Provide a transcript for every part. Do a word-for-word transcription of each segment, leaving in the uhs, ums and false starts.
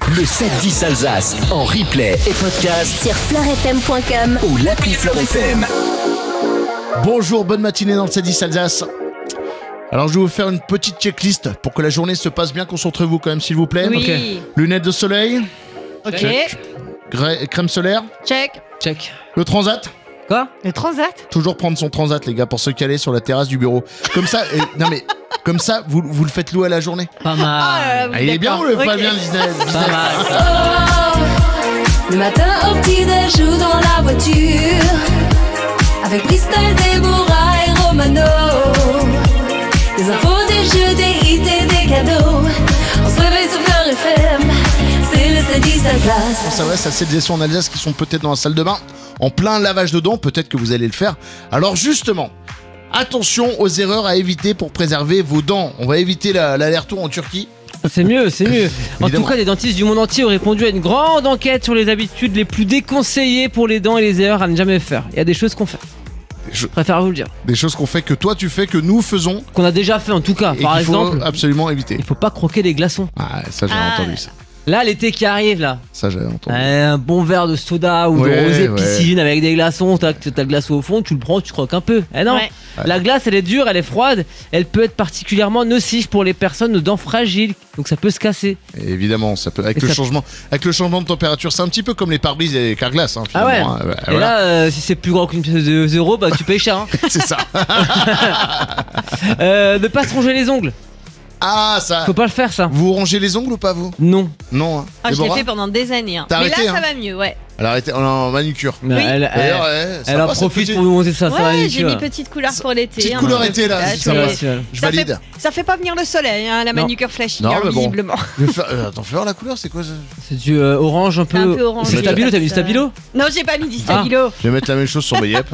Le sept dix Alsace en replay et podcast sur fleur f m point com ou l'appli Fleur F M. Bonjour, bonne matinée dans le sept dix Alsace. Alors je vais vous faire une petite checklist pour que la journée se passe bien. Concentrez-vous quand même s'il vous plaît. Oui. Okay. Lunettes de soleil. Ok. Check. Gré- crème solaire. Check. Check. Le transat. Quoi ? Le transat. Toujours prendre son transat les gars pour se caler sur la terrasse du bureau. Comme ça, et, non mais comme ça vous, vous le faites louer à la journée. Pas mal. Ah, Ah, il est bien ou le okay. pas bien le business, business. Pas mal. Oh, le matin au petit-déj ou dans la voiture avec Bristol, Déborah et Romano. Des infos, des jeux, des hits et des cadeaux. On se réveille sur Fleur F M. C'est le sept dix Alsace. On s'adresse à celles et ceux en Alsace qui sont peut-être dans la salle de bain en plein lavage de dents, peut-être que vous allez le faire. Alors justement, attention aux erreurs à éviter pour préserver vos dents. On va éviter la, l'aller-retour en Turquie. C'est mieux, c'est mieux. En Évidemment. tout cas, les dentistes du monde entier ont répondu à une grande enquête sur les habitudes les plus déconseillées pour les dents et les erreurs à ne jamais faire. Il y a des choses qu'on fait. Je Je préfère vous le dire. Des choses qu'on fait, que toi tu fais, que nous faisons, Qu'on a déjà fait en tout cas. et Par qu'il exemple, faut absolument éviter. il faut pas croquer les glaçons. Ah, ça j'ai Ah, entendu là, ça. Là, l'été qui arrive, là. Ça j'avais entendu. Un bon verre de soda ou Ouais, de rosé ouais. piscine avec des glaçons. T'as, t'as le glaçon au fond, tu le prends, tu croques un peu. Eh non. Ouais. La glace, elle est dure, elle est froide. Elle peut être particulièrement nocive pour les personnes aux dents fragiles. Donc ça peut se casser. Et évidemment, ça peut avec Et le ça- changement, avec le changement de température, c'est un petit peu comme les pare-brises et les carglass. Hein, Ah ouais. finalement, hein. Ouais, Et voilà. là, euh, si c'est plus grand qu'une pièce de zéro, bah tu payes cher. Hein. C'est ça. Euh, ne pas se ronger les ongles. Ah ça. Faut pas le faire, ça. Vous rongez les ongles ou pas vous? Non. Non. Hein. Ah, je l'ai Déborah fait pendant des années. Hein. T'as Mais arrêté, là, ça hein. va mieux, ouais. Elle a arrêté en manucure. Mais Elle, elle- D'ailleurs, ouais, elle sympa, en cette profite petite- pour nous monter ça. ça Ouais, j'ai mis petite couleur pour l'été. petite hein. couleur été, là, Ah, c'est tu sympa. vois. Je Ça valide. fait, ça fait pas venir le soleil, hein, la Non. manucure flashy, Non, hein, mais bon. visiblement. Je vais faire- euh, attends, fais voir la couleur, c'est quoi ça? C'est du euh, orange un peu. Un peu orange, C'est oui, stabilo, t'as comme mis ça. stabilo? Non, j'ai pas mis du stabilo. Je vais mettre la même chose sur mes yep.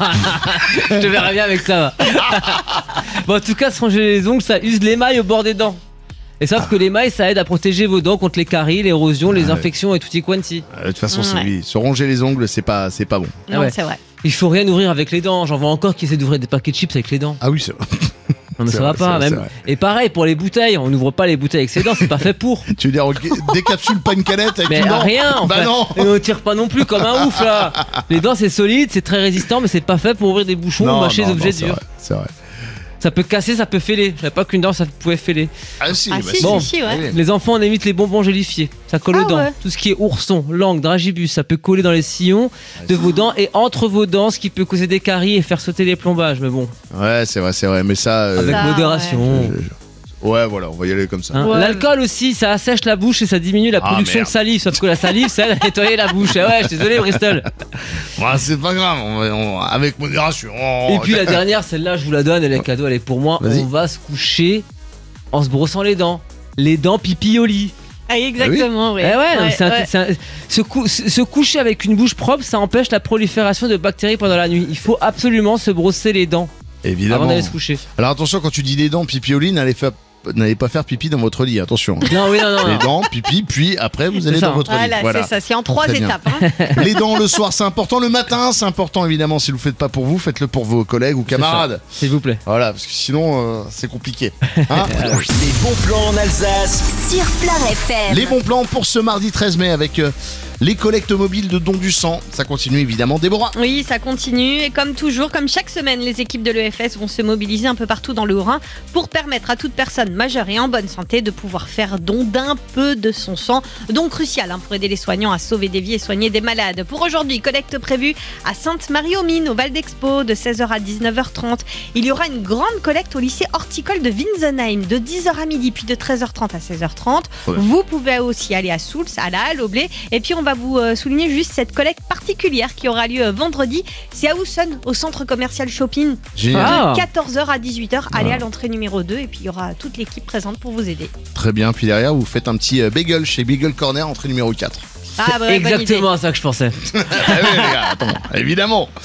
Je te verrai bien avec ça. Va. Bon, en tout cas, se ronger les ongles, ça use l'émail au bord des dents. Et sauf que l'émail, ça aide à protéger vos dents contre les caries, l'érosion, les Ah ouais. infections et tutti quanti. Euh, De toute façon, c'est Ouais. lui. Se ronger les ongles, c'est pas, c'est pas bon. Non, ouais. c'est vrai. Il faut rien ouvrir avec les dents. J'en vois encore qui essaient d'ouvrir des paquets de chips avec les dents. Ah oui, c'est vrai. Non mais C'est ça va vrai, c'est pas vrai, c'est même. vrai. Et pareil pour les bouteilles, on n'ouvre pas les bouteilles avec ses dents, c'est pas fait pour. Tu veux dire, ok, décapsule pas une canette avec Mais une dent? rien en Bah fait. non. Et on tire pas non plus comme un ouf là. Les dents c'est solide, c'est très résistant, mais c'est pas fait pour ouvrir des bouchons ou mâcher des non, objets c'est durs. vrai, c'est vrai. Ça peut casser, ça peut fêler. Je savais pas qu'une dent ça pouvait fêler. Ah si, Ah bah si, Bon. si, si, ouais. Oui. Les enfants on évite les bonbons gélifiés. Ça colle Ah aux dents. ouais. Tout ce qui est ourson, langue, dragibus, ça peut coller dans les sillons de vos dents et entre vos dents, ce qui peut causer des caries et faire sauter les plombages. Mais bon, Ouais, c'est vrai, c'est vrai. Mais ça. euh, avec Ça, modération. je- je- Ouais, voilà, on va y aller comme ça. Hein, Ouais. L'alcool aussi, ça assèche la bouche et ça diminue la Ah, production merde. de salive. Sauf que la salive, ça aide à nettoyer la bouche. Ah ouais, je suis désolé, Bristol. Ouais, c'est pas grave, on va- on- avec modération. Oh, Et puis la dernière, celle-là, je vous la donne, elle est cadeau, elle est pour moi. Vas-y. On va se coucher en se brossant les dents. Les dents pipi au lit. Ah, exactement, oui. Eh ouais, non, mais c'est un- ouais. c'est un- se, cou- se- se coucher avec une bouche propre, ça empêche la prolifération de bactéries pendant la nuit. Il faut absolument se brosser les dents Évidemment. avant d'aller se coucher. Alors attention, quand tu dis des dents, pipi au lit, n'allez, fa- n'allez pas faire pipi dans votre lit, attention. Non, oui, non, non. Les non. dents, pipi, puis après vous C'est allez ça. dans votre Voilà, lit. Voilà. c'est ça, c'est en trois Très bien. étapes. Hein. Les dents le soir, c'est important. Le matin, c'est important évidemment. Si vous le faites pas pour vous, faites-le pour vos collègues ou camarades. S'il vous plaît. Voilà, parce que sinon euh, c'est compliqué. Hein Les bons plans en Alsace. Sur Fleur F M. Les bons plans pour ce mardi treize mai avec euh, les collectes mobiles de dons du sang. Ça continue évidemment. Déborah. Oui, ça continue. Et comme toujours, comme chaque semaine, les équipes de l'E F S vont se mobiliser un peu partout dans le Haut-Rhin pour permettre à toute personne majeure et en bonne santé de pouvoir faire don d'un peu de son sang. Don crucial hein, pour aider les soignants à sauver des vies et soigner des malades. Pour aujourd'hui, collecte prévue à Sainte-Marie-aux-Mines, au Val d'Expo, de seize heures à dix-neuf heures trente. Il y aura une grande collecte au lycée horticole de Winsenheim, de dix heures à midi, puis de treize heures trente à seize heures trente. Ouais. Vous pouvez aussi aller à Soultz, à la Halle, au Blé. Et puis, on va vous euh, souligner juste cette collecte particulière qui aura lieu euh, vendredi. C'est à Houssen, au centre commercial Shopping, Génial. Ah. de quatorze heures à dix-huit heures. Allez Ah. à l'entrée numéro deux et puis il y aura toute l'équipe présente pour vous aider. Très bien. Puis derrière, vous faites un petit euh, bagel chez Bagel Corner, entrée numéro quatre. Ah, C'est bah, bonne idée. exactement à ça que je pensais. Ah oui, les gars, attends, évidemment.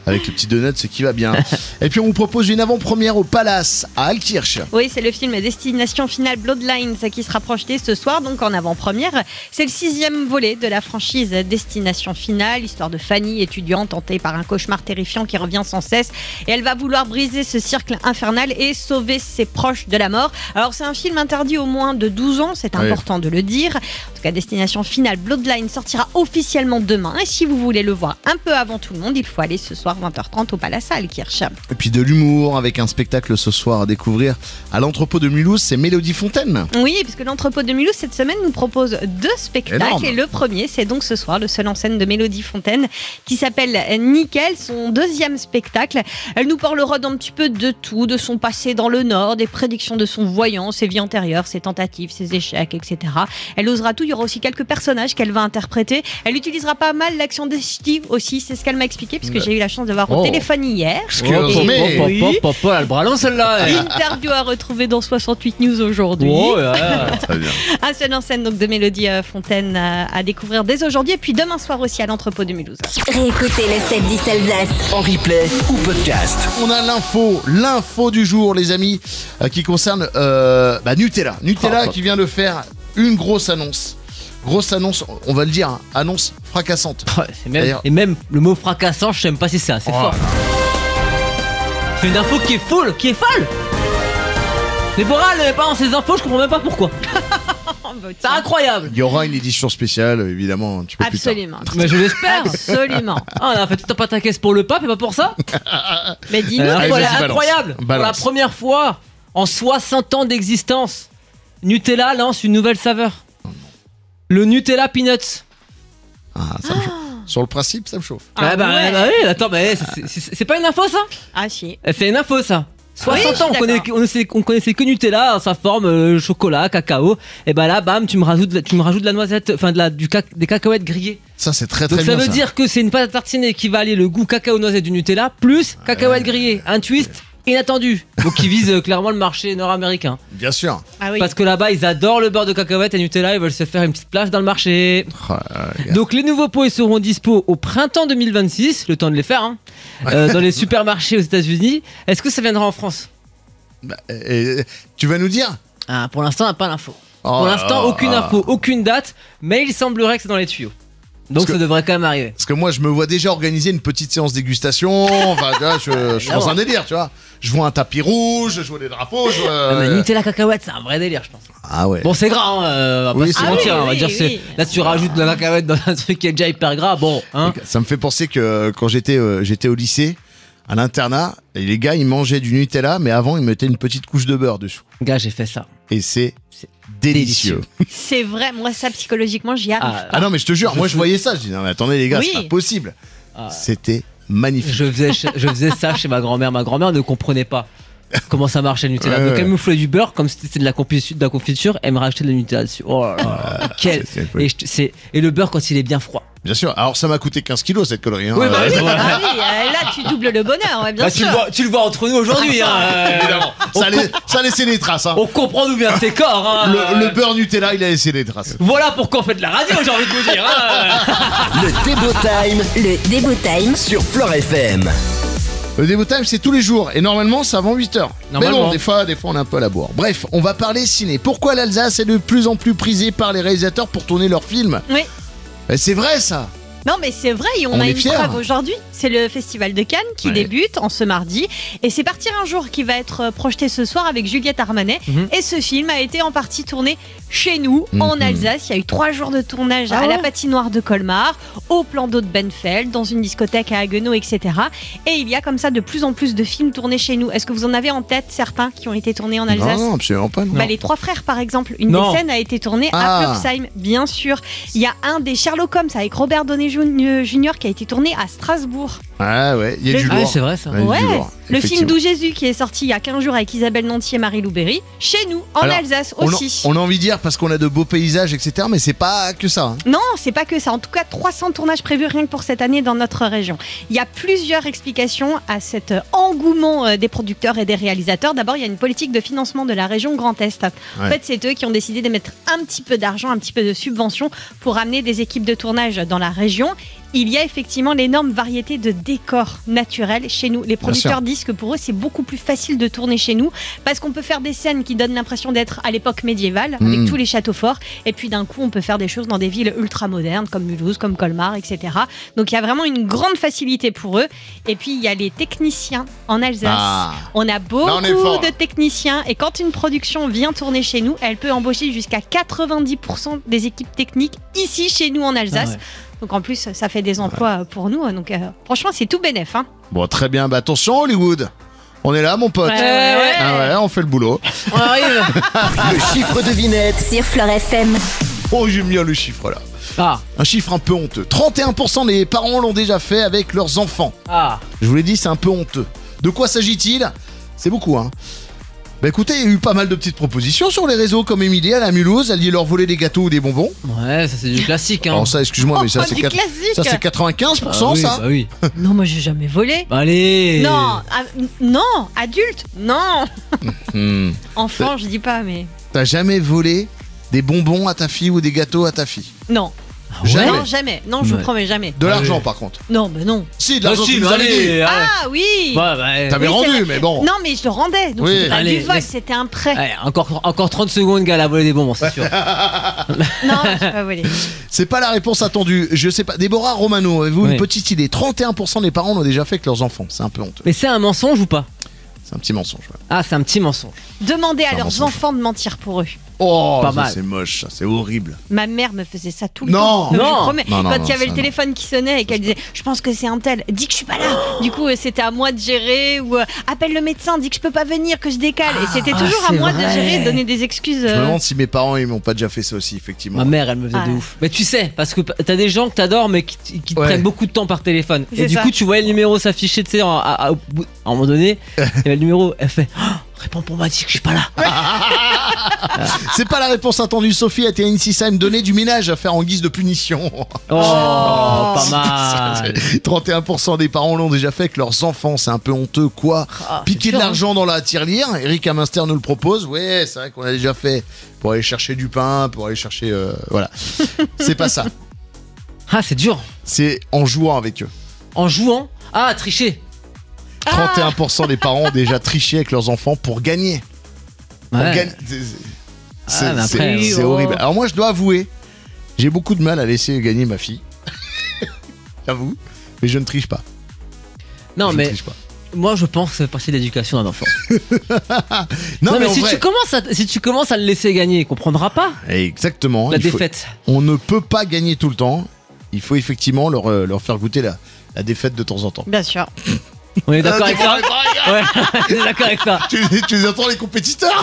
Avec le petit donut, ce qui va bien. Et puis on vous propose une avant-première au Palace à Altkirch. Oui, c'est le film Destination Finale Bloodlines qui sera projeté ce soir, donc en avant-première. C'est le sixième volet de la franchise Destination Finale, histoire de Fanny, étudiante tentée par un cauchemar terrifiant qui revient sans cesse. Et elle va vouloir briser ce cercle infernal et sauver ses proches de la mort. Alors c'est un film interdit au moins de douze ans, c'est important oui. de le dire. En tout cas, Destination Finale Bloodlines sortira officiellement demain. Et si vous voulez le voir un peu avant tout le monde, il faut aller ce soir vingt heures trente au Palace à Altkirch. Et puis de l'humour avec un spectacle ce soir à découvrir à l'entrepôt de Mulhouse, c'est Mélodie Fontaine. Oui, puisque l'entrepôt de Mulhouse cette semaine nous propose deux spectacles. Énorme. Et le premier, c'est donc ce soir, le seul en scène de Mélodie Fontaine qui s'appelle Nickel, son deuxième spectacle. Elle nous parlera d'un petit peu de tout, de son passé dans le Nord, des prédictions de son voyant, ses vies antérieures, ses tentatives, ses échecs, et cetera. Elle osera tout, il y aura aussi quelques personnages qu'elle va interpréter. Elle utilisera pas mal l'action de Steve aussi, c'est ce qu'elle m'a expliqué, puisque j'ai eu la chance de voir au oh. téléphone hier. Oh, mais pop, pop, pop, pop, elle bras long celle-là. Interview à retrouver dans soixante-huit News aujourd'hui. Oh, yeah. Très bien. Un seul en scène donc de Mélodie Fontaine à, à découvrir dès aujourd'hui, et puis demain soir aussi à l'entrepôt de Mulhouse. Réécoutez le sept dix Alsace en replay ou podcast. On a l'info, l'info du jour, les amis, euh, qui concerne euh, bah, Nutella. Nutella oh, qui vient de faire une grosse annonce. Grosse annonce, on va le dire, hein, annonce fracassante. Ouais, c'est même, et même le mot fracassant, je sais même pas si c'est assez oh. fort. C'est une info qui est folle, qui est folle. Déborah, elle n'est pas dans ces infos, je comprends même pas pourquoi. C'est incroyable. Il y aura une édition spéciale, évidemment, un petit peu Absolument. plus tard. Mais je l'espère. Absolument. Ah, on a fait tout un pataquès pour le pape et pas pour ça. Mais dis-nous, euh, Allez, voilà, balance. incroyable. Balance. Pour la première fois en soixante ans d'existence, Nutella lance une nouvelle saveur. Le Nutella Peanuts. Ah, ça me chauffe. Sur le principe, ça me chauffe. Ah, Ah bah, ouais. bah oui, attends, mais c'est, c'est, c'est pas une info ça? Ah si. C'est une info ça. soixante oui, ans, on, connaît, on, connaissait, on connaissait que Nutella, hein, sa forme, euh, chocolat, cacao. Et bah là, bam, tu me rajoutes, tu me rajoutes de la noisette, enfin de la, du cac, des cacahuètes grillées. Ça, c'est très très Donc bien. ça veut ça. dire que c'est une pâte à tartiner qui va allier le goût cacao-noisette du Nutella plus cacahuètes grillées. Un twist inattendu. Donc qui vise euh, clairement le marché nord-américain. Bien sûr. Ah oui. Parce que là-bas, ils adorent le beurre de cacahuète et Nutella, ils veulent se faire une petite place dans le marché. Oh, euh, Donc les nouveaux pots ils seront dispo au printemps deux mille vingt-six, le temps de les faire, hein, euh, dans les supermarchés aux États-Unis. Est-ce que ça viendra en France? bah, et, tu vas nous dire Ah, pour l'instant, on n'a pas l'info. oh, Pour l'instant, oh, aucune oh. info, aucune date, mais il semblerait que c'est dans les tuyaux. Donc Parce ça que- devrait quand même arriver. Parce que moi, je me vois déjà organiser une petite séance dégustation. Enfin, tu vois, je, je suis dans un délire, tu vois. Je vois un tapis rouge, je vois des drapeaux. Je vois... Ah, mais Nutella cacahuète, c'est un vrai délire, je pense. Ah ouais. Bon, c'est gras, hein, euh, on va Oui, pas se c'est mentir, vrai. on va Ah dire oui, c'est oui, là tu rajoutes de la cacahuète dans un truc qui est déjà hyper gras, bon, hein. Ça me fait penser que quand j'étais euh, j'étais au lycée, à l'internat, et les gars, ils mangeaient du Nutella, mais avant, ils mettaient une petite couche de beurre dessous. Gars, j'ai fait ça. Et c'est C'est délicieux. C'est vrai, moi ça psychologiquement j'y arrive Ah, pas. Ah non, mais je te jure, moi, je voyais ça. Je dis, non, mais attendez, les gars, Oui. c'est pas possible. Ah. C'était magnifique. Je faisais, je faisais ça chez ma grand-mère. Ma grand-mère ne comprenait pas comment ça marchait le Nutella. Ouais, Donc ouais. elle me foulait du beurre comme si c'était de la, confiture, de la confiture. Elle me rachetait de la Nutella dessus. Oh là là, quel c'est- c'est- et, je- c'est- et le beurre quand il est bien froid. Bien sûr. Alors, ça m'a coûté quinze kilos, cette connerie. Hein. Oui, bah Euh, oui. Ah oui, euh, là tu doubles le bonheur, ouais, bien Bah, tu, sûr. le vois, tu le vois entre nous aujourd'hui. Hein, euh, Évidemment. on, Ça a, lai- ça a laissé des traces. Hein. on comprend d'où vient ces corps. Hein. Le, le beurre Nutella, il a laissé des traces. Voilà pourquoi on fait de la radio, j'ai envie de vous dire. Hein. Le Débo Time Le Débo Time sur Fleure F M. Le Débo Time, c'est tous les jours. Et normalement, c'est avant huit heures. Mais Normalement. bon, des fois, des fois, on est un peu à la bourre. Bref, on va parler ciné. Pourquoi l'Alsace est de plus en plus prisée par les réalisateurs pour tourner leurs films? Oui. Eh, C'est vrai, ça. Non mais c'est vrai, et on, On a est une fiers. preuve aujourd'hui. C'est le festival de Cannes qui Ouais. débute en ce mardi. Et c'est Partir un jour qui va être projeté ce soir avec Juliette Armanet. Mhm. Et ce film a été en partie tourné chez nous, en Mhm. Alsace. Il y a eu trois jours de tournage Ah à la ouais patinoire de Colmar, au plan d'eau de Benfeld, dans une discothèque à Haguenau, et cetera. Et il y a comme ça de plus en plus de films tournés chez nous. Est-ce que vous en avez en tête certains qui ont été tournés en Alsace? Non, non, absolument pas. non. Bah, les Trois Frères, par exemple, une Non. des scènes a été tournée Ah. à Plocksheim, bien sûr. Il y a un des Sherlock Holmes avec Robert Downey Junior qui a été tourné à Strasbourg. Ah ouais, il y a Le- du Ah oui, lourd. c'est vrai ça. Ouais, il y a Ouais, du lourd, le film effectivement. d'Où Jésus qui est sorti il y a quinze jours avec Isabelle Nanty et Marie Louberry, chez nous, en Alors, Alsace On a, aussi. on a envie de dire parce qu'on a de beaux paysages, et cetera. Mais c'est pas que ça. hein. Non, c'est pas que ça. En tout cas, trois cents tournages prévus rien que pour cette année dans notre région. Il y a plusieurs explications à cet euh, engouement euh, des producteurs et des réalisateurs. D'abord, il y a une politique de financement de la région Grand Est. En Ouais. fait, c'est eux qui ont décidé de mettre un petit peu d'argent, un petit peu de subvention pour amener des équipes de tournage dans la région. il y a effectivement l'énorme variété de décors naturels chez nous. Les producteurs sûr. disent que pour eux, c'est beaucoup plus facile de tourner chez nous parce qu'on peut faire des scènes qui donnent l'impression d'être à l'époque médiévale, avec Mmh. tous les châteaux forts. Et puis d'un coup, on peut faire des choses dans des villes ultra modernes comme Mulhouse, comme Colmar, et cetera. Donc il y a vraiment une grande facilité pour eux. Et puis il y a les techniciens en Alsace. Ah. On a beaucoup Là, on est fort, de là. techniciens. Et quand une production vient tourner chez nous, elle peut embaucher jusqu'à quatre-vingt-dix pour cent des équipes techniques ici chez nous en Alsace. Ah ouais. Donc en plus, ça fait des emplois pour nous. Donc euh, franchement, c'est tout bénef. Hein. Bon, très bien. Bah attention, Hollywood. On est là, mon pote. Ouais, ouais, ouais. Ah ouais, on fait le boulot. On arrive. Le chiffre devinette. Sur Fleure F M. Oh, j'aime bien le chiffre là. Ah, Un chiffre un peu honteux. trente et un pour cent des parents l'ont déjà fait avec leurs enfants. ah. Je vous l'ai dit, c'est un peu honteux. De quoi s'agit-il ? C'est beaucoup, hein. Bah écoutez, il y a eu pas mal de petites propositions sur les réseaux, comme Émilie, elle est à Mulhouse, elle dit leur voler des gâteaux ou des bonbons. Ouais, ça c'est du classique. Hein. Alors ça, excuse-moi, mais ça Oh, c'est du quatre- classique. ça, c'est quatre-vingt-quinze pour Ah cent, oui, ça. bah oui. Non, moi, j'ai jamais volé. Bah, allez. Non, ah, non, adulte, non. Hmm. Enfant, je dis pas, mais T'as jamais volé des bonbons à ta fille ou des gâteaux à ta fille ? non. Ah ouais. Jamais. Non, jamais. Non, je vous Ouais. promets jamais. De Ah l'argent, oui. par contre. Non, mais non. Si, de Ah l'argent, si, tu nous bah, avais dit. allez, arrête. Ah oui. Ouais, bah, T'avais Oui, c'est rendu, vrai. mais bon. Non, mais je le rendais. Donc Oui. c'était pas Allez, du vol, laisse- c'était un prêt. Allez, encore, encore trente secondes, gars, à voler des bonbons, c'est sûr. Non, j'ai pas volé. C'est pas la réponse attendue. Je sais pas. Déborah Romano, avez-vous Oui. une petite idée ? trente et un pour cent des parents l'ont déjà fait avec leurs enfants. C'est un peu honteux. Mais c'est un mensonge ou pas? C'est un petit mensonge. Ouais. Ah, c'est un petit mensonge. Demandez à C'est un leurs mensonge. enfants de mentir pour eux. Oh, Pas ça, mal. c'est moche, ça, c'est horrible. Ma mère me faisait ça tout le Non. temps. Je Non. vous promets. Non, non, Quand non, il y avait ça, le non. téléphone qui sonnait et qu'elle disait je pense que c'est un tel, dis que je suis pas là. Du coup, euh, c'était à moi de gérer ou euh, appelle le médecin, dis que je peux pas venir, que je décale. et c'était ah, toujours à c'est moi de vrai. gérer, de donner des excuses. Je me euh. demande si mes parents ils m'ont pas déjà fait ça aussi, effectivement. Ma mère, elle me faisait Ah. de ouf. Mais tu sais, parce que t'as des gens que t'adores, mais qui, t- qui te Ouais. prennent beaucoup de temps par téléphone. C'est Et du ça. coup, tu voyais le numéro s'afficher, tu sais, en- à, à- au bout- à un moment donné, il y avait le numéro, elle fait oh, réponds pour moi, dis que je suis pas là. C'est pas la réponse attendue. Sophie a été initiée à me donner du ménage à faire en guise de punition. Oh, pas mal. trente et un pour cent des parents l'ont déjà fait avec leurs enfants. C'est un peu honteux, quoi. Ah, Piquer c'est de sûr, l'argent dans la tirelire. Eric Aminster nous le propose. Ouais, c'est vrai qu'on a déjà fait. Pour aller chercher du pain, pour aller chercher. euh, voilà. C'est pas ça. Ah, c'est dur. C'est en jouant avec eux. En jouant. Ah, tricher. trente et un pour cent des parents ont déjà triché avec leurs enfants pour gagner. Pour Ouais. gagner. C'est- C'est Ah, mais c'est- après, c'est oh. horrible. Alors moi, je dois avouer, j'ai beaucoup de mal à laisser gagner ma fille. J'avoue. Mais je ne triche pas. Non, je ne mais triche pas. moi, je pense que ça fait partie de l'éducation d'un enfant. Non, Non, mais, en si, vrai- tu commences à, si tu commences à le laisser gagner, il comprendra pas Exactement. la il faut- défaite. On ne peut pas gagner tout le temps. Il faut effectivement leur, euh, leur faire goûter la, la défaite de temps en temps. Bien sûr. On est d'accord Ah, avec ça Ouais, on est d'accord avec ça. tu, tu les entends les compétiteurs.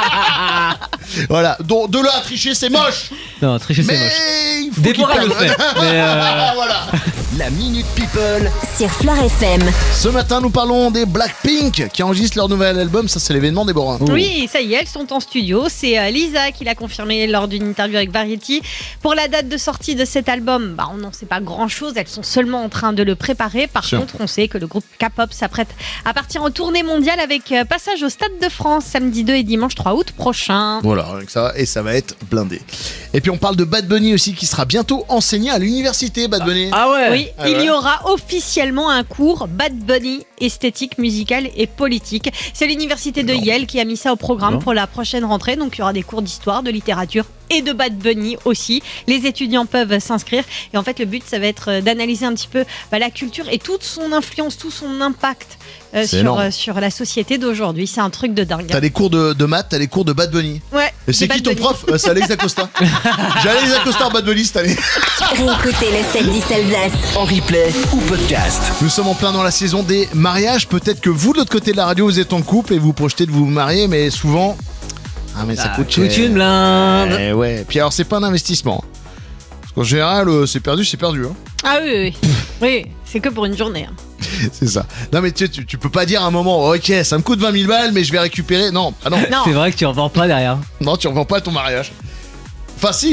Voilà. Donc de là à tricher, c'est moche. Non, tricher, c'est Mais moche. il faut Déborah qu'ils le perdent. fait. Mais euh, Ah, voilà. La Minute People. Sur Fleure F M. Ce matin, nous parlons des Blackpink qui enregistrent leur nouvel album. Ça, c'est l'événement, Déborah. Oh. Oui, ça y est, elles sont en studio. C'est euh, Lisa qui l'a confirmé lors d'une interview avec Variety. Pour la date de sortie de cet album, bah, on n'en sait pas grand-chose. Elles sont seulement en train de le préparer. Par Sûr. contre, on sait que le groupe K-pop s'apprête à partir en tournée mondiale avec euh, passage au Stade de France samedi deux et dimanche trois août prochain. Voilà, rien que ça, et ça va être blindé. Et puis on parle de Bad Bunny aussi qui sera bientôt enseigné à l'université, Bad Bunny. Ah ouais. Oui, Ah il ouais. y aura officiellement un cours Bad Bunny, esthétique, musicale et politique. C'est l'université de Non. Yale qui a mis ça au programme Non. pour la prochaine rentrée. Donc il y aura des cours d'histoire, de littérature et de Bad Bunny aussi. Les étudiants peuvent s'inscrire. Et en fait, le but, ça va être euh, d'analyser un petit peu bah, la culture et toute son influence, tout son impact euh, C'est sur, énorme. euh, sur la société d'aujourd'hui. C'est un truc de dingue. T'as des cours de, de maths, t'as des cours de Bad Bunny. Ouais, Et c'est des qui Bad ton Bunny. prof Euh, C'est Alex Acosta. J'ai Alex Acosta en Bad Bunny cette année. Réécoutez le sept dix Alsace. En replay ou podcast. Nous sommes en plein dans la saison des mariages. Peut-être que vous, de l'autre côté de la radio, vous êtes en couple et vous projetez de vous marier, mais souvent. Ah, mais ça Ah, coûte toute cher. une blinde. Eh ouais. Puis alors, c'est pas un investissement. Parce qu'en général, euh, c'est perdu, c'est perdu. Hein. Ah oui, oui, oui. Oui, c'est que pour une journée. hein. C'est ça. Non, mais tu, tu, tu peux pas dire à un moment, ok, ça me coûte vingt mille balles, mais je vais récupérer. Non, ah non. Non. C'est vrai que tu en vends pas derrière. Non, tu revends pas ton mariage. Enfin, si.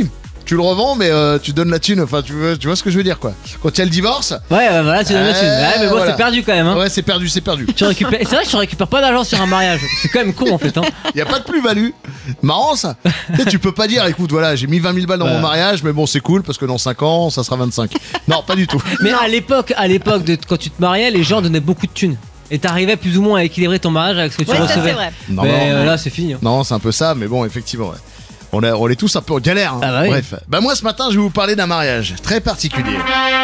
tu le revends, mais euh, tu donnes la thune. Enfin, tu, veux, tu vois ce que je veux dire, quoi. Quand il y a le divorce. Ouais, ouais, voilà, tu donnes la thune. Ouais, mais bon, voilà. c'est perdu quand même. Hein. Ouais, c'est perdu, c'est perdu. Tu récupères... C'est vrai que tu récupères pas d'argent sur un mariage. C'est quand même con en fait. Hein. Il y a pas de plus-value. Marrant ça. Tu sais, tu peux pas dire, écoute, voilà, j'ai mis vingt mille balles dans Ouais. mon mariage, mais bon, c'est cool parce que dans cinq ans, ça sera vingt-cinq. Non, pas du tout. Mais à l'époque, à l'époque de quand tu te mariais, les gens donnaient beaucoup de thunes. Et t'arrivais plus ou moins à équilibrer ton mariage avec ce que tu Ouais, ça recevais. c'est vrai. Non, mais non. euh, là, c'est fini. Hein. Non, c'est un peu ça, mais bon, effectivement, ouais. On, est, on est tous un peu en galère. Hein. Ah bah oui. Bref. Bah, moi, ce matin, je vais vous parler d'un mariage très particulier.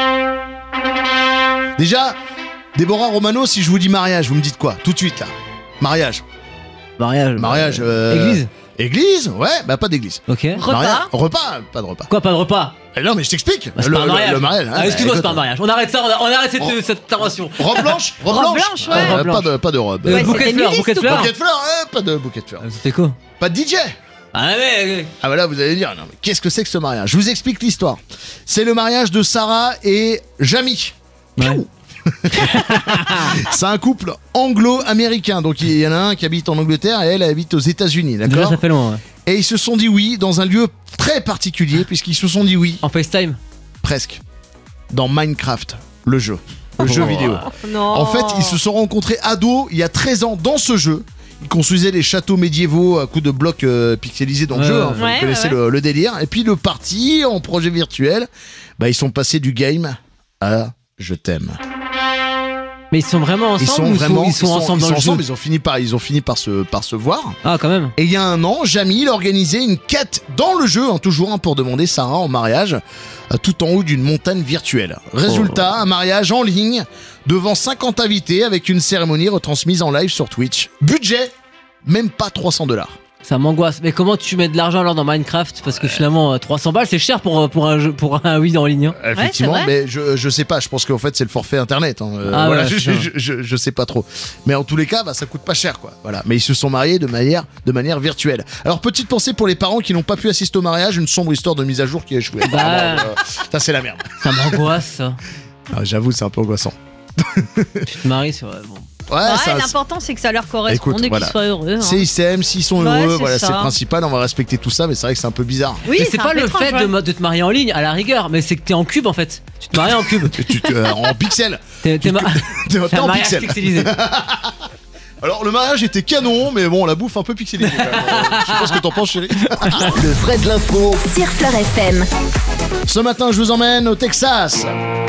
Déjà, Déborah Romano, si je vous dis mariage, vous me dites quoi? Tout de suite, là. Mariage. Mariage. Mariage. euh, Église. Église? Ouais, bah, pas d'église. Ok. Repas. Mariage- Repas? Pas de repas. Quoi, pas de repas? Eh non, mais je t'explique. Bah, c'est le, pas un le- mariage. le mariage. Ah, excuse-moi, c'est pas un écoute. mariage. On arrête ça, on, a- on arrête cette, Oh. cette intervention. Robe blanche? Robe Robe blanche? blanche, ouais. Euh, Robe blanche. Pas de, pas de robe. Euh, Ouais, bouquet de c'était fleurs, nudiste bouquet de ou pas fleurs. Bouquet de fleurs? Eh, pas de bouquet de fleurs. Ça fait quoi? Pas de D J? Ah ouais. Ah bah là vous allez dire, non mais qu'est-ce que c'est que ce mariage? Je vous explique l'histoire. C'est le mariage de Sarah et Jamie. Ouais. Piou. C'est un couple anglo-américain. Donc il y en a un qui habite en Angleterre et elle habite aux États-Unis, Déjà, d'accord? ça fait loin. Ouais. Et ils se sont dit oui dans un lieu très particulier, puisqu'ils se sont dit oui, En FaceTime. presque, dans Minecraft, le jeu. Le jeu Oh. vidéo. Non. En fait, ils se sont rencontrés ados il y a treize ans dans ce jeu. Ils construisaient des châteaux médiévaux à coups de blocs euh, pixelisés dans le Ouais, jeu. ouais. Hein, vous Ouais, connaissez ouais, Le, le délire. Et puis le parti en projet virtuel, bah, ils sont passés du game à je t'aime. Mais ils sont vraiment ensemble Ils sont ou vraiment ils sont, ils sont ensemble ils dans sont le ensemble, jeu. ils ont fini par ils ont fini par se par se voir. Ah, quand même. Et il y a un an, Jamie il a organisé une quête dans le jeu, hein, toujours hein, pour demander Sarah en mariage, euh, tout en haut d'une montagne virtuelle. Résultat, un mariage en ligne devant cinquante invités avec une cérémonie retransmise en live sur Twitch. Budget, même pas trois cents dollars. Ça m'angoisse. Mais comment tu mets de l'argent alors dans Minecraft? Parce que finalement, euh, trois cents balles, c'est cher pour, pour un jeu, pour un oui en ligne. Hein. Effectivement, c'est vrai. mais je, je sais pas, je pense qu'en fait c'est le forfait internet. Hein. Euh, Ah voilà, ouais, je, c'est ça. je, je- je sais pas trop. Mais en tous les cas, bah, ça coûte pas cher quoi. Voilà. Mais ils se sont mariés de manière, de manière virtuelle. Alors petite pensée pour les parents qui n'ont pas pu assister au mariage, une sombre histoire de mise à jour qui a échoué. Bah. Vraiment, euh, ça c'est la merde. Ça m'angoisse, ça. Ah, j'avoue, c'est un peu angoissant. Tu te maries, c'est vrai. Bon. Ouais, Ouais, ça- l'important c'est que ça leur corresponde Écoute, et qu'ils voilà. soient heureux. hein. c'est ils s'aiment, s'ils sont Ouais, heureux, c'est voilà, ça. c'est le principal. On va respecter tout ça, mais c'est vrai que c'est un peu bizarre. Oui, mais c'est un pas peu le étrange, fait ouais. de, ma- de te marier en ligne, à la rigueur, mais c'est que t'es en cube en fait. Tu te maries en cube. Tu, tu- euh, en pixels. T'es t'es ma- T'es t'es t'es un en mariage pixels. pixelisé. Alors le mariage était canon, mais bon, la bouffe un peu pixelisée. quand même. Euh, Je sais pas ce que t'en penses, chérie. Le vrai de l'info Sur Fleur F M. Ce matin, je vous emmène au Texas.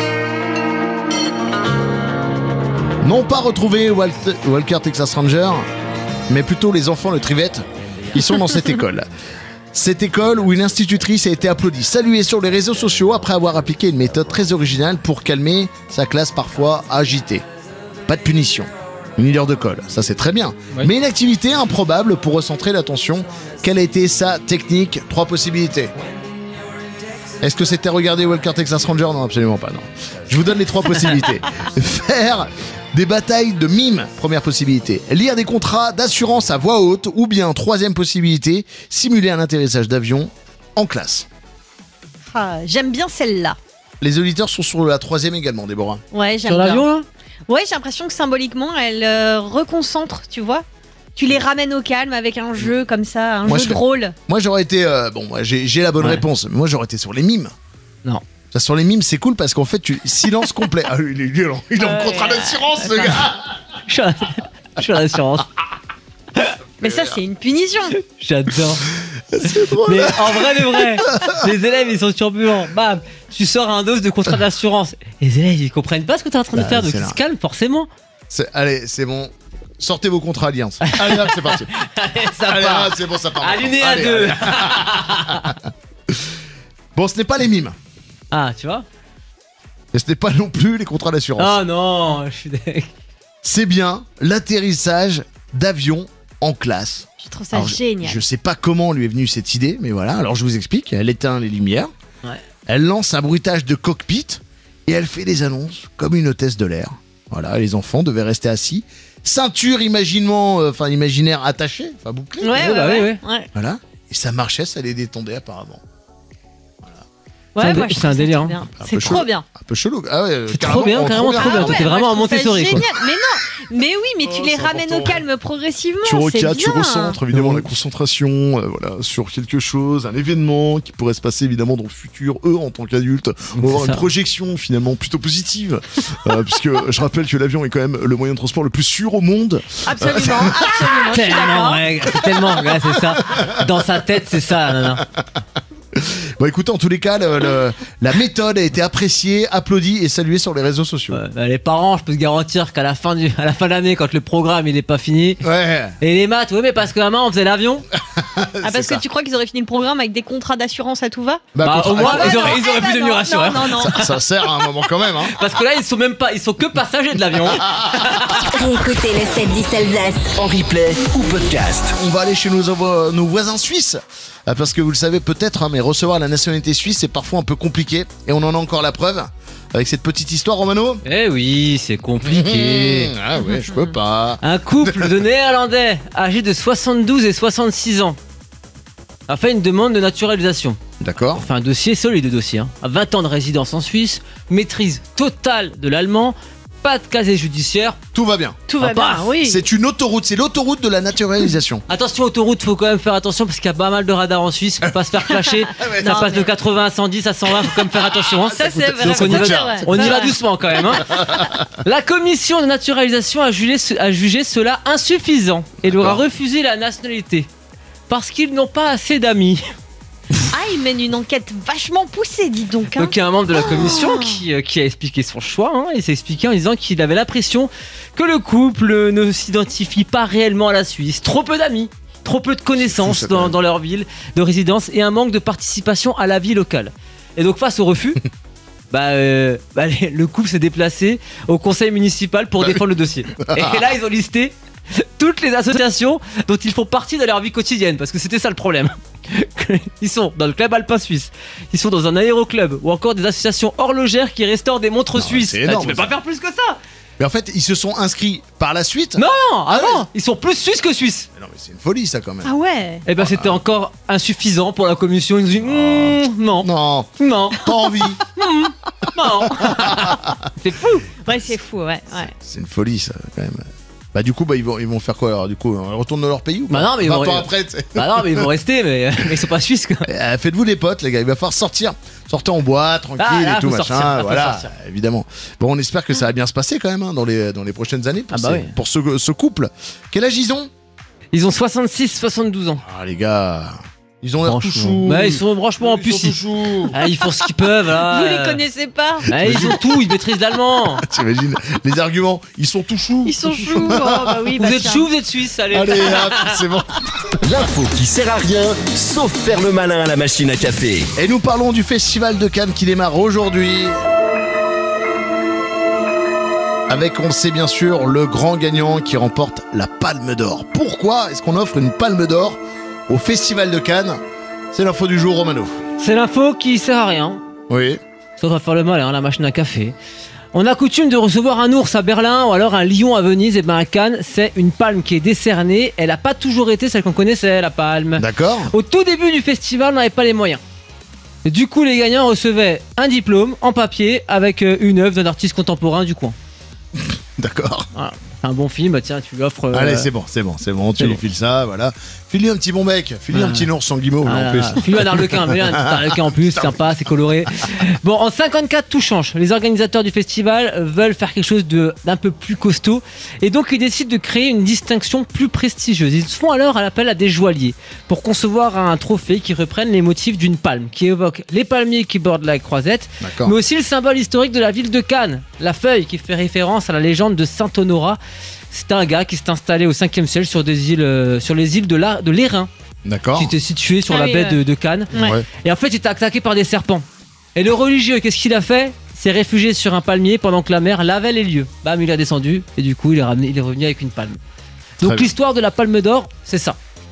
Non pas retrouver Walter- Walker Texas Ranger, mais plutôt les enfants de Trivette qui sont dans cette école. Cette école où une institutrice a été applaudie, saluée sur les réseaux sociaux après avoir appliqué une méthode très originale pour calmer sa classe parfois agitée. Pas de punition, une heure de colle, ça c'est très bien. Oui. Mais une activité improbable pour recentrer l'attention. Quelle a été sa technique? Trois possibilités. Est-ce que c'était regarder Walker Texas Ranger? Non, absolument pas, non. Je vous donne les trois possibilités. Faire des batailles de mimes, première possibilité. Lire des contrats d'assurance à voix haute, ou bien, troisième possibilité, simuler un atterrissage d'avion en classe. Ah, j'aime bien celle-là. Les auditeurs sont sur la troisième également, Déborah. Ouais, j'aime Sur bien. l'avion là? Ouais, j'ai l'impression que symboliquement, elle euh, reconcentre, tu vois. Tu les ramènes au calme avec un jeu comme ça, un Moi, jeu je de fais- rôle. Moi, j'aurais été... euh, bon, moi, j'ai j'ai la bonne Ouais. réponse, mais moi, j'aurais été sur les mimes. Non. Ça, sur les mimes, c'est cool parce qu'en fait, tu... silence complet. Ah, il est violent. Il est en Ouais. contrat d'assurance, ce gars. Je suis à- je suis à l'assurance. Mais ça, c'est une punition. J'adore. C'est drôle. Mais en vrai de vrai, les élèves ils sont turbulents. Bam, tu sors un dos de contrat d'assurance. Les élèves ils comprennent pas ce que t'es en train de Bah, faire, donc c'est ils là. se calment forcément. C'est- Allez, c'est bon. Sortez vos contrats Alliance. Allez, hop, c'est parti. Ça Allez, part. hop, c'est bon, ça part. Alinéa Allez, deux. allez. Bon, ce n'est pas les mimes. Ah, tu vois? Et ce n'est pas non plus les contrats d'assurance. Ah non, je suis deg. C'est bien l'atterrissage d'avion en classe. Je trouve ça Alors, je- génial. Je sais pas comment lui est venue cette idée, mais voilà. Alors je vous explique. Elle éteint les lumières. Ouais. Elle lance un bruitage de cockpit et elle fait des annonces comme une hôtesse de l'air. Voilà, les enfants devaient rester assis, ceinture imaginement, euh, enfin imaginaire attachée, enfin bouclée. Ouais, Ouais, ouais, bah ouais, oui, ouais. Voilà. Et ça marchait, ça les détendait apparemment. Voilà. Ouais, C'est un moi, dé- je c'est un trouve ça délire, trop hein. bien. Un C'est peu trop chelou. bien. Un peu chelou. Ah ouais, C'est trop bien, carrément trop bien. Ah ouais, T'es moi, vraiment je à trouve ça Montessori, quoi. génial. Mais non, mais oui, mais tu Oh, les c'est ramènes au important. calme progressivement. Tu c'est recadres, tu bien. recentres évidemment la concentration euh, voilà, sur quelque chose, un événement qui pourrait se passer évidemment dans le futur. Eux, en tant qu'adultes, vont avoir ça. une projection finalement plutôt positive. euh, puisque je rappelle que l'avion est quand même le moyen de transport le plus sûr au monde. Absolument, absolument. je suis Tellement, d'accord. ouais, c'est tellement, ouais, c'est ça. Dans sa tête, c'est ça, nana. Bon, écoutez, en tous les cas, le- le- la méthode a été appréciée, applaudie et saluée sur les réseaux sociaux. Ouais, bah, les parents, je peux te garantir qu'à la fin du, à la fin de l'année, quand le programme il est pas fini, Ouais. et les maths, oui, mais parce que maman, on faisait l'avion. Ah, parce C'est ça. que tu crois qu'ils auraient fini le programme avec des contrats d'assurance à tout va? Bah, Bah, contre- au moins, ah, ils bah, auraient, non, ils auraient eh pu bah, devenir non, assureurs. Non, non, non. ça, ça sert à un moment quand même. Hein. Parce que là, ils sont même pas, ils sont que passagers de l'avion. Réécoutez le sept dix Alsace. En replay ou podcast. On va aller chez nos, vo- nos voisins suisses. Ah, parce que vous le savez peut-être, hein, mais recevoir la nationalité suisse, c'est parfois un peu compliqué. Et on en a encore la preuve avec cette petite histoire, Romano. Eh oui, c'est compliqué. Mmh, ah ouais, je peux pas. Un couple de Néerlandais âgés de soixante-douze et soixante-six ans a fait une demande de naturalisation. D'accord. Enfin, un dossier solide, dossier. Hein. À vingt ans de résidence en Suisse, maîtrise totale de l'allemand, pas de casier judiciaire. Tout va bien. Tout va Ah, bien, bah, oui. C'est une autoroute, c'est l'autoroute de la naturalisation. Attention, autoroute, faut quand même faire attention parce qu'il y a pas mal de radars en Suisse. Faut pas se faire flasher. ouais, Ça non, passe de mais- quatre-vingts à cent dix à cent vingt, faut quand même faire attention. Hein. Ça, c'est vrai. Donc on y va, c'est vrai, on y c'est va vrai. doucement quand même. Hein. La commission de naturalisation a jugé, ce- a jugé cela insuffisant et leur a D'accord. refusé la nationalité parce qu'ils n'ont pas assez d'amis. Ah, ils mènent une enquête vachement poussée, dis donc. Hein. Donc il y a un membre de la commission qui, euh, qui a expliqué son choix. Hein, il s'est expliqué en disant qu'il avait l'impression que le couple ne s'identifie pas réellement à la Suisse. Trop peu d'amis, trop peu de C'est connaissances fou, ça, quand dans, même. dans leur ville de résidence et un manque de participation à la vie locale. Et donc face au refus, bah, euh, bah, les- le couple s'est déplacé au conseil municipal pour Bah défendre le dossier. Et là ils ont listé toutes les associations dont ils font partie dans leur vie quotidienne, parce que c'était ça le problème. Ils sont dans le club alpin suisse, ils sont dans un aéroclub, ou encore des associations horlogères qui restaurent des montres Non, suisses. c'est Bah, énorme, tu peux ça. pas faire plus que ça. Mais en fait, ils se sont inscrits par la suite. Non, ah Ah non, ouais. ils sont plus suisses que suisses. Mais non, mais c'est une folie ça quand même. Ah ouais. Et ben c'était encore insuffisant pour la commission. Ils nous ont dit Hmm, non, Non, non, pas envie. non. C'est fou. Ouais, c'est fou, ouais. ouais. C'est une folie ça quand même. Bah du coup, bah ils vont, ils vont faire quoi alors du coup, ils retournent dans leur pays ou pas Bah non, mais ils vingt vont- ans après. tu sais. Bah non, mais ils vont rester, mais, mais ils sont pas suisses quoi. Euh, Faites-vous des potes les gars, il va falloir sortir. Sortez en boîte, tranquille Ah, là, et tout faut machin, sortir, là, faut voilà, sortir. évidemment. Bon, on espère que ça va bien se passer quand même hein, dans, les, dans les prochaines années pour, Ah bah ces- oui. pour ce, ce couple. Quel âge ils ont? Ils ont soixante-six, soixante-douze ans. Ah les gars, ils ont l'air tout Franchement. choux. Bah, ils sont franchement en Ils sont plus. tout choux. Ah, ils font ce qu'ils peuvent là. Vous Euh, les connaissez pas? bah, ils ont tout, ils maîtrisent l'allemand. T'imagines les arguments, ils sont tout choux. Ils sont choux. Oh, bah oui, Vous bah êtes tiens. chou, vous êtes suisse, allez. Allez, hop, c'est bon. L'info qui sert à rien, sauf faire le malin à la machine à café. Et nous parlons du Festival de Cannes qui démarre aujourd'hui. Avec, on le sait bien sûr, le grand gagnant qui remporte la Palme d'Or. Pourquoi est-ce qu'on offre une Palme d'Or au Festival de Cannes? C'est l'info du jour, Romano. C'est l'info qui sert à rien. Oui. Sauf à faire le malin, la machine à café. On a coutume de recevoir un ours à Berlin ou alors un lion à Venise. Et ben à Cannes, c'est une palme qui est décernée. Elle n'a pas toujours été celle qu'on connaissait, la palme. D'accord. Au tout début du festival, on n'avait pas les moyens. Et du coup, les gagnants recevaient un diplôme en papier avec euh, une œuvre d'un artiste contemporain du coin. D'accord. Voilà. C'est un bon film, bah tiens, tu lui offres. euh, Allez, c'est bon, c'est bon, c'est bon. Tu c'est lui bon. files ça, voilà. File-lui un petit bon bec. File-lui un Ah. petit ours sans guimauve, là, en Ah, plus. File-lui un arlequin, mais un petit arlequin en plus, sympa, c'est coloré. Bon, en cinquante-quatre, tout change. Les organisateurs du festival veulent faire quelque chose de- d'un peu plus costaud et donc ils décident de créer une distinction plus prestigieuse. Ils font alors appel à des joailliers pour concevoir un trophée qui reprenne les motifs d'une palme, qui évoque les palmiers qui bordent la croisette, D'accord. mais aussi le symbole historique de la ville de Cannes, la feuille qui fait référence à la légende de Saint Honorat. C'est un gars qui s'est installé au cinquième siècle sur, des îles, euh, sur les îles de la- de l'Airain, D'accord. qui était situé sur Ah la oui, baie ouais. de, de Cannes. Ouais. Ouais. Et en fait, il était attaqué par des serpents. Et le religieux, qu'est-ce qu'il a fait? S'est réfugié sur un palmier pendant que la mer lavait les lieux. Bam, il a descendu et du coup, il est, ramené, il est revenu avec une palme. Très Donc bien. l'histoire de la palme d'or, c'est ça.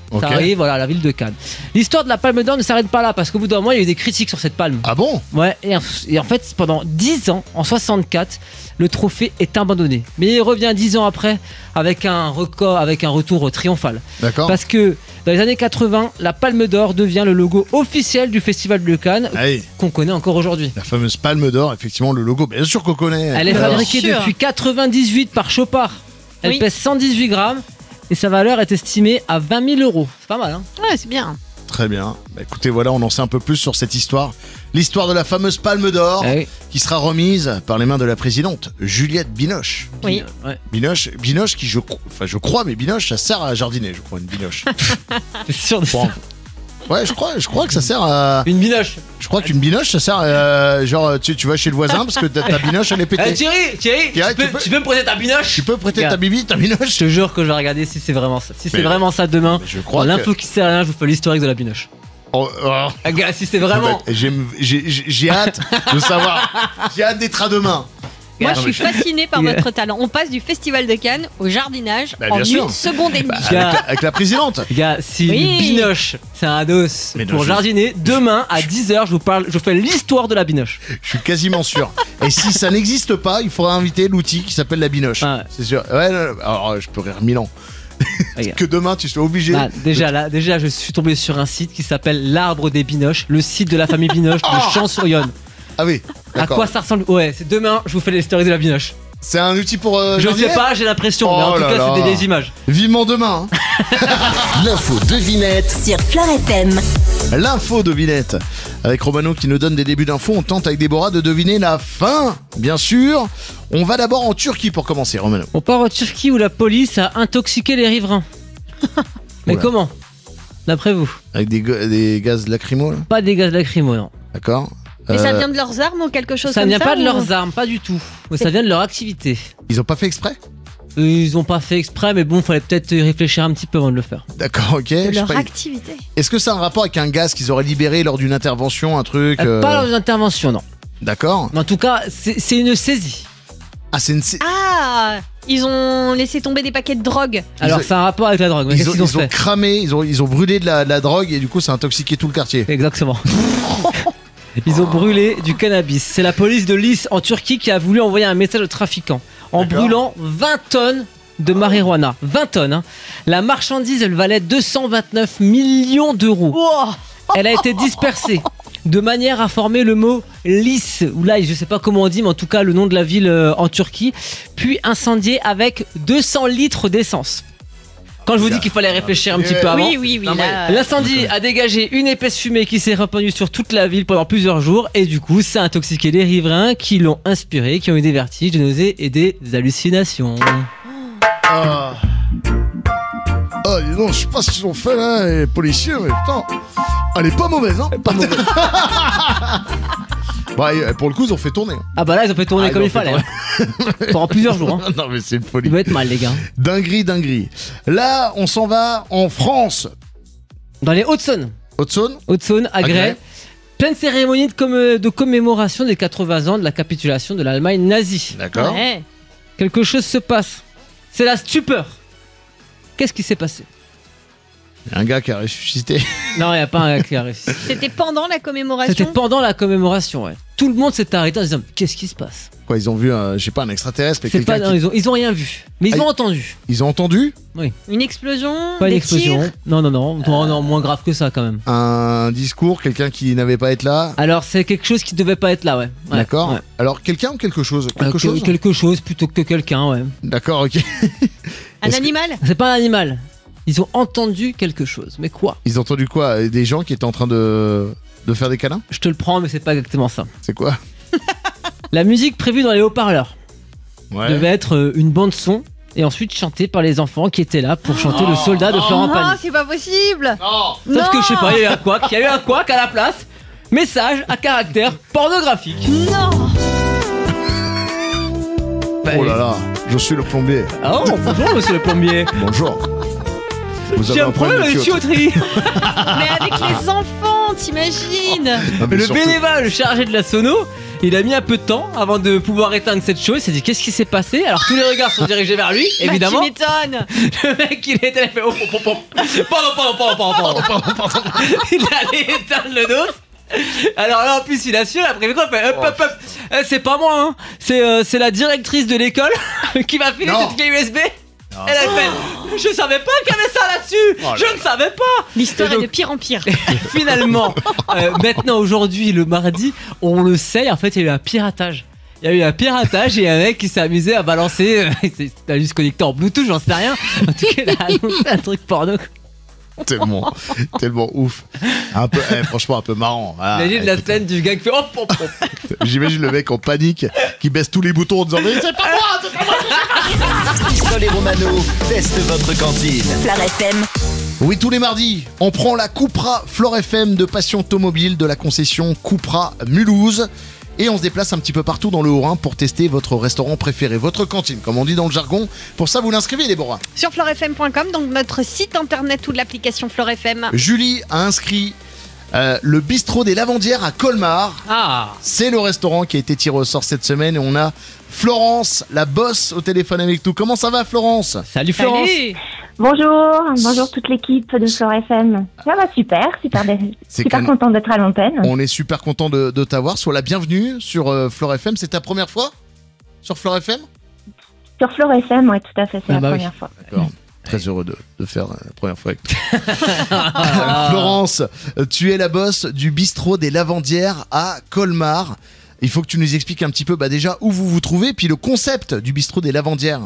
Ok. Ça arrive, voilà, à la ville de Cannes. L'histoire de la Palme d'Or ne s'arrête pas là parce qu'au bout d'un moment, il y a eu des critiques sur cette palme. Ah bon? Ouais, et en, et en fait, pendant dix ans, en soixante-quatre, le trophée est abandonné. Mais il revient dix ans après avec un record, avec un retour triomphal. D'accord. Parce que dans les années quatre-vingts, la Palme d'Or devient le logo officiel du Festival de Cannes Allez, qu'on connaît encore aujourd'hui. la fameuse palme d'or, effectivement, le logo, bien sûr qu'on connaît. Elle est Alors, fabriquée Sûr. depuis quatre-vingt-dix-huit par Chopard. Elle Oui. pèse cent dix-huit grammes et sa valeur est estimée à vingt mille euros. C'est pas mal, hein? Ouais, c'est bien. Très bien. Bah, écoutez, voilà, on en sait un peu plus sur cette histoire. L'histoire de la fameuse palme d'or Ah oui. qui sera remise par les mains de la présidente Juliette Binoche. Oui. Ouais. Binoche, Binoche qui, je, cro- enfin, je crois, mais Binoche, ça sert à jardiner, je crois, une Binoche. C'est sûr de Bon. ça. Ouais, je crois, je crois que ça sert à. Une binoche. Je crois qu'une Binoche, ça sert à. Genre, tu, tu vas chez le voisin parce que ta, ta Binoche, elle est Eh, pétée. Thierry, Thierry, Thierry, tu, tu peux, peux- tu peux me prêter ta binoche? Tu peux prêter Regarde. ta bibi, ta Binoche? Je te jure que je vais regarder si c'est vraiment ça. Si c'est Mais- vraiment ça demain, Mais je crois dans que- l'info qui sert à rien, je vous fais l'historique de la binoche. Oh, oh. Ah, gars, si c'est vraiment. J'ai j'ai- j'ai- j'ai hâte de savoir. J'ai hâte d'être à demain. Moi, Gars, je suis fascinée par Yeah. votre talent. On passe du Festival de Cannes au jardinage Bah, en bien sûr. une seconde et demie. Avec la, avec la présidente. Gars, si Oui. une binoche, c'est un dos Mais non, pour je- jardiner, demain à dix heures, je vous parle, je fais l'histoire de la binoche. Je suis quasiment sûr. Et si ça n'existe pas, il faudra inviter l'outil qui s'appelle la Binoche. Ah ouais. C'est sûr. Ouais, non, non, alors je peux rire mille ans. Regarde. Que demain tu sois obligé. Ah, déjà là, déjà je suis tombé sur un site qui s'appelle l'arbre des binoches, le site de la famille Binoche de Champs-sur-Yonne. Ah oui. À D'accord. quoi ça ressemble? Ouais, c'est demain, je vous fais l'historique de la binoche. C'est un outil pour. euh, Je jardiner sais pas, j'ai l'impression, mais en Oh tout là cas, là. c'est des, des images. Vivement demain. hein. L'info devinette. Sur Fleure F M. L'info devinette. Avec Romano qui nous donne des débuts d'infos, on tente avec Déborah de deviner la fin. Bien sûr. On va d'abord en Turquie pour commencer, Romano. On part en Turquie où la police a intoxiqué les riverains. Mais Oula. comment? D'après vous? Avec des, go- des gaz lacrymaux, là. Pas des gaz lacrymaux, non. D'accord. Mais ça Euh, vient de leurs armes ou quelque chose Ça comme vient ça pas de ou- leurs armes, pas du tout. Mais ça vient de leur activité. Ils ont pas fait exprès? Euh, Ils ont pas fait exprès, mais bon, fallait peut-être y réfléchir un petit peu avant de le faire. D'accord, ok. de Je sais leur pas. activité. Est-ce que ça a un rapport avec un gaz qu'ils auraient libéré lors d'une intervention, un truc Euh, euh, Pas lors d'une intervention, non. D'accord. Mais en tout cas, c'est c'est une saisie. Ah, c'est une. sé- Ah, ils ont laissé tomber des paquets de drogue. Alors, ont- ça a un rapport avec la drogue. Mais Ils qu'est-ce ont, qu'ils ont ils ont fait? cramé, ils ont, ils ont brûlé de la, de la drogue et du coup ça a intoxiqué tout le quartier. Exactement. Ils ont brûlé du cannabis. C'est la police de Lis en Turquie qui a voulu envoyer un message aux trafiquants en D'accord. brûlant vingt tonnes de marijuana. vingt tonnes. Hein. La marchandise, elle valait deux cent vingt-neuf millions d'euros. Wow. Elle a été dispersée de manière à former le mot Lis, ou là, je sais pas comment on dit, mais en tout cas le nom de la ville euh, en Turquie, puis incendiée avec deux cents litres d'essence. Quand je vous dis qu'il fallait réfléchir un petit peu avant. Oui, oui, oui. Non, mais- là, L'incendie a dégagé une épaisse fumée qui s'est répandue sur toute la ville pendant plusieurs jours et du coup ça a intoxiqué les riverains qui l'ont inspiré, qui ont eu des vertiges, des nausées et des hallucinations. Ah. Oh, dis donc, je sais pas ce qu'ils ont fait là, les policiers, mais putain. Elle est pas mauvaise, hein. Pas mauvais. Bah, et pour le coup, ils ont fait tourner. Ah bah là ils ont fait tourner Ah, ils comme ont il fait fallait. hein. Pendant plusieurs jours. Hein. non, mais c'est une folie. Il doit être mal les gars. Dinguerie, dinguerie. Là, on s'en va en France. Dans les Hauts-de-Saône. Haute-Saône. Haute-Saône, à À Grès. Grès. Pleine cérémonie de, comm- de commémoration des quatre-vingts ans de la capitulation de l'Allemagne nazie. D'accord. ouais. Quelque chose se passe. C'est la stupeur. Qu'est-ce qui s'est passé? Il y a un gars qui a ressuscité. Non, il n'y a pas un gars qui a réussi. C'était pendant la commémoration. C'était pendant la commémoration, ouais. Tout le monde s'est arrêté en se disant qu'est-ce qui se passe? Quoi, ils ont vu, un, je sais pas, un extraterrestre, mais C'est quelqu'un pas, non, qui- ils, ont, ils ont rien vu, mais ils Ah, ont ils- entendu. Ils ont entendu Une explosion. Pas une des explosion. tirs. Non, non, non, non, non, moins grave que ça quand même. un discours, quelqu'un qui n'avait pas être là. Alors c'est quelque chose qui devait pas être là, ouais. Ouais, D'accord. ouais. Alors, quelqu'un ou quelque chose Euh, Quelque que- chose quelque chose plutôt que quelqu'un, ouais. D'accord, ok. Un Est-ce que- animal. C'est pas un animal. Ils ont entendu quelque chose, mais quoi? Ils ont entendu quoi Des gens qui étaient en train de, de faire des câlins Je te le prends, mais c'est pas exactement ça. C'est quoi La musique prévue dans les haut-parleurs Ouais. devait être euh, une bande son et ensuite chantée par les enfants qui étaient là pour chanter le soldat de Florent Non, Pagny. c'est pas possible. Non Sauf que je sais Non. pas, il y a eu un couac, il y a eu un couac à la place. Message à caractère pornographique. Non. Oh là là, je suis le plombier. Oh, bonjour monsieur le plombier. Bonjour. Vous J'ai un problème avec de la tuyauterie. tuyauterie. Mais avec les enfants, t'imagines? Non, mais Le surtout- bénévole chargé de la sono, il a mis un peu de temps avant de pouvoir éteindre cette chose. Il s'est dit qu'est-ce qui s'est passé? Alors tous les regards sont dirigés vers lui, évidemment. Bah, tu m'étonnes. Le mec, il était là, il fait oh, oh, oh, oh. Pardon, pardon, pardon, pardon, pardon. Il allait éteindre le dos. Alors là, en plus, il assure. Après, il fait quoi? Il fait hop, hop, hop. Eh, c'est pas moi, hein. C'est, euh, c'est la directrice de l'école qui m'a filé Non. cette clé U S B. Non. Elle a fait je savais pas qu'il y avait ça là-dessus. Oh là Je là. ne savais pas. L'histoire Et donc- est de pire en pire. Et finalement, euh, maintenant, aujourd'hui, le mardi, on le sait, en fait, il y a eu un piratage. Il y a eu un piratage et un mec qui s'est amusé à balancer. Euh, il a juste connecté en Bluetooth, j'en sais rien. En tout cas, il a annoncé un truc porno. Tellement, tellement ouf. Un peu, eh, franchement, un peu marrant. Ah, Imagine la écoute, scène du gars qui fait hop, hop, hop. J'imagine le mec en panique qui baisse tous les boutons en disant mais c'est pas moi, c'est pas moi. Bristol et Romano testent votre cantine. Flair F M. Oui, tous les mardis, on prend la Cupra Flair F M de Passion Automobile de la concession Cupra Mulhouse. Et on se déplace un petit peu partout dans le Haut-Rhin pour tester votre restaurant préféré, votre cantine, comme on dit dans le jargon. Pour ça, vous l'inscrivez, Déborah. Sur flair f m point com, donc notre site internet ou de l'application Flair F M. Julie a inscrit euh, le bistrot des Lavandières à Colmar. Ah, C'est le restaurant qui a été tiré au sort cette semaine et on a Florence, la boss, au téléphone avec nous. Comment ça va, Florence? salut Florence. Salut. Bonjour, bonjour toute l'équipe de Flair F M. Ça va super, super, C'est super quand- content d'être à l'antenne. On est super content de, de t'avoir. Sois la bienvenue sur euh, Flair F M. C'est ta première fois sur Flair F M? Sur Flair F M, oui, tout à fait, c'est Ah la bah oui. première fois. D'accord. Très heureux de, de faire euh, la première fois avec toi. Florence, euh, tu es la boss du bistrot des Lavandières à Colmar. Il faut que tu nous expliques un petit peu bah, déjà où vous vous trouvez, puis le concept du bistrot des Lavandières.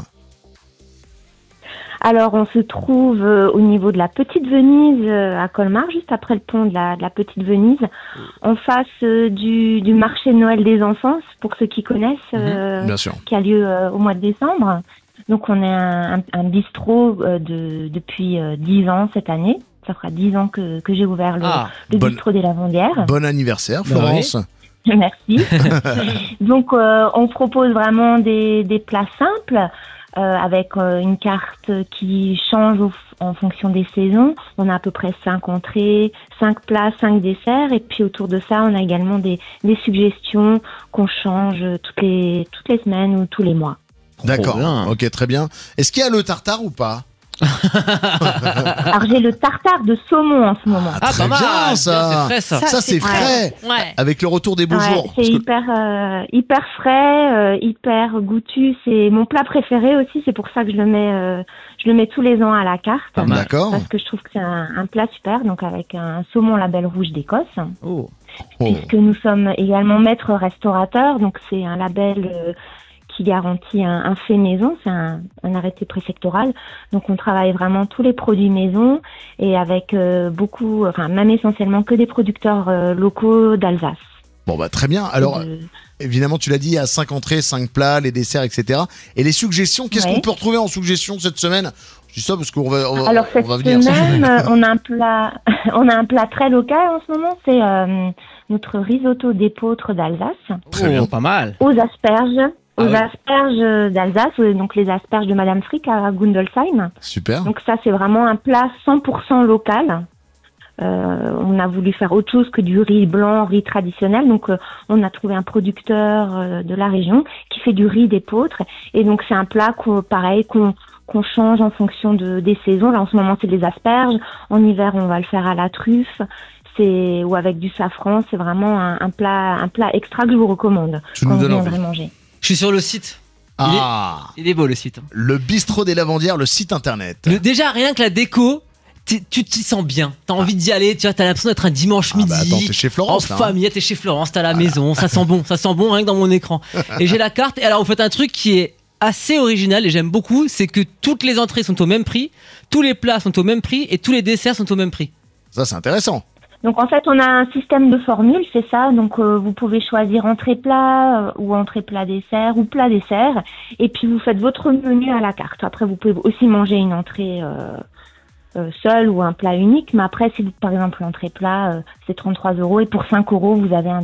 Alors, on se trouve euh, au niveau de la Petite Venise euh, à Colmar, juste après le pont de la, de la Petite Venise, en face euh, du, du marché de Noël des enfants, pour ceux qui connaissent, euh, Bien sûr. qui a lieu euh, au mois de décembre. Donc, on est un, un, un bistrot euh, de, depuis euh, dix ans cette année. Ça fera dix ans que, que j'ai ouvert le, Ah, le bonne- bistrot des Lavandières. Bon anniversaire, Bah Florence. Merci. Donc, euh, on propose vraiment des, des plats simples euh, avec euh, une carte qui change au f- en fonction des saisons. On a à peu près cinq entrées, cinq plats, cinq desserts. Et puis, autour de ça, on a également des, des suggestions qu'on change toutes les, toutes les semaines ou tous les mois. D'accord. bien. Ok, très bien. Est-ce qu'il y a le tartare ou pas? Alors, j'ai le tartare de saumon en ce moment. Ah, très bien, mal, ça. c'est frais ça. Ça, c'est frais. Ouais. Avec le retour des beaux Ouais, jours. c'est Parce que- hyper, euh, hyper frais, euh, hyper goûtu. C'est mon plat préféré aussi. C'est pour ça que je le mets, euh, je le mets tous les ans à la carte. Pas mal. D'accord. Parce que je trouve que c'est un, un plat super, donc avec un saumon label rouge d'Écosse, Oh. Oh. puisque nous sommes également maîtres restaurateurs, donc c'est un label euh, qui garantit un, un fait maison, c'est un, un arrêté préfectoral, donc on travaille vraiment tous les produits maison et avec euh, beaucoup, enfin même essentiellement que des producteurs euh, locaux d'Alsace. Bon, bah, très bien. Alors, Euh, évidemment, tu l'as dit, il y a cinq entrées, cinq plats, les desserts, et cetera. Et les suggestions, qu'est-ce Ouais. qu'on peut retrouver en suggestion cette semaine? Je dis ça parce qu'on va, on va, Alors on cette va venir. semaine, euh, on a un plat, on a un plat très local en ce moment, c'est euh, notre risotto d'épeautre d'Alsace Très bien. Oh, pas mal. aux asperges, Ah aux ouais. asperges d'Alsace, euh, donc les asperges de Madame Frick à Gundolsheim. Super. Donc ça, c'est vraiment un plat cent pour cent local. Euh, on a voulu faire autre chose que du riz blanc, riz traditionnel. Donc euh, on a trouvé un producteur euh, de la région qui fait du riz d'épeautre. Et donc c'est un plat qu'on, pareil qu'on qu'on change en fonction de, des saisons. Là en ce moment c'est des asperges. En hiver on va le faire à la truffe. C'est ou avec du safran. C'est vraiment un, un plat un plat extra que je vous recommande Tu quand nous vous donnes viendrez envie. manger. Je suis sur le site. Il, Ah, est, il est beau le site. le bistrot des Lavandières, le site internet. Le- déjà, rien que la déco, t'es- tu t'y sens bien. T'as envie d'y aller, tu vois, t'as l'impression d'être un dimanche Ah midi. bah attends, t'es chez Florence, En là, hein. famille, t'es chez Florence, t'es à la maison, ça sent bon, ça sent bon rien que dans mon écran. Et j'ai la carte, et alors vous faites un truc qui est assez original et j'aime beaucoup, c'est que toutes les entrées sont au même prix, tous les plats sont au même prix et tous les desserts sont au même prix. Ça, c'est intéressant. Donc en fait, on a un système de formules, c'est ça. Donc euh, vous pouvez choisir entrée plat euh, ou entrée plat dessert ou plat dessert, et puis vous faites votre menu à la carte. Après, vous pouvez aussi manger une entrée euh, euh, seule ou un plat unique, mais après, si vous, par exemple l'entrée plat, euh, c'est trente-trois euros et pour cinq euros, vous avez un dessert.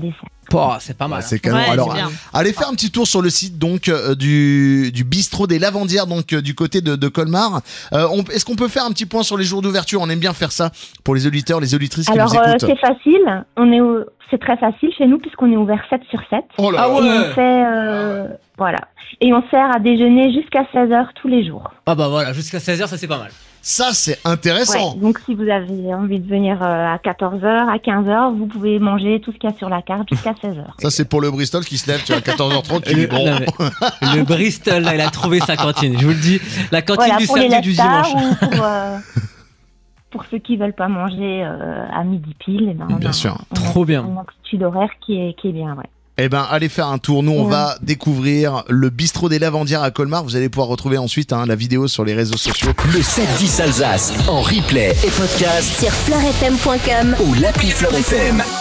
Oh, c'est pas mal. Ouais, c'est canon. Ouais, Alors, c'est bien. allez faire un petit tour sur le site donc euh, du, du bistrot des Lavandières, donc euh, du côté de, de Colmar. Euh, on- est-ce qu'on peut faire un petit point sur les jours d'ouverture? On aime bien faire ça pour les auditeurs, les auditrices qui Alors nous euh, écoutent. c'est facile, on est au- c'est très facile chez nous puisqu'on est ouvert sept sur sept. Oh là Ah là. ouais. Et on fait euh, voilà. Et on sert à déjeuner jusqu'à seize heures tous les jours. Ah bah voilà, jusqu'à seize heures, ça c'est pas mal. Ça, c'est intéressant. Ouais, donc si vous avez envie de venir euh, à quatorze heures, à quinze heures, vous pouvez manger tout ce qu'il y a sur la carte jusqu'à seize heures. Ça, c'est pour le Bristol qui se lève tu vois, à quatorze heures trente. Qui dit, Le, bon, non, mais le Bristol, là, il a trouvé sa cantine. Je vous le dis, la cantine Voilà, du pour les samedi du leftards dimanche. ou pour, euh, pour ceux qui veulent pas manger euh, à midi pile. Eh ben, on Bien a- sûr. on a Trop bien. Une amplitude horaire qui est, qui est bien, ouais. eh ben, allez faire un tour. Nous, on Ouais. va découvrir le bistrot des Lavandières à Colmar. Vous allez pouvoir retrouver ensuite hein, la vidéo sur les réseaux sociaux. Le sept dix Alsace en replay et podcast Sur fleur f m point com ou l'appli Fleur F M.